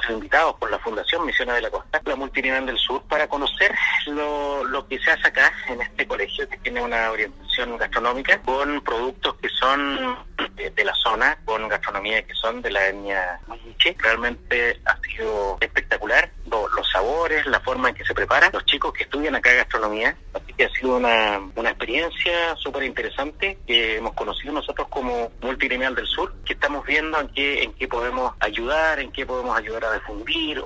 sido invitados por la Fundación Misiones de la Costa, la Multinivel del Sur, para conocer lo que se hace acá en este colegio, que tiene una orientación gastronómica con productos que son de la zona, con gastronomía que son de la etnia Mapuche. Realmente ha sido espectacular los sabores, la forma en que se prepara. Los chicos que estudian acá gastronomía, así que ha sido una experiencia súper interesante que hemos conocido nosotros como Multinivel del Sur, que estamos viendo en qué podemos ayudar, a difundir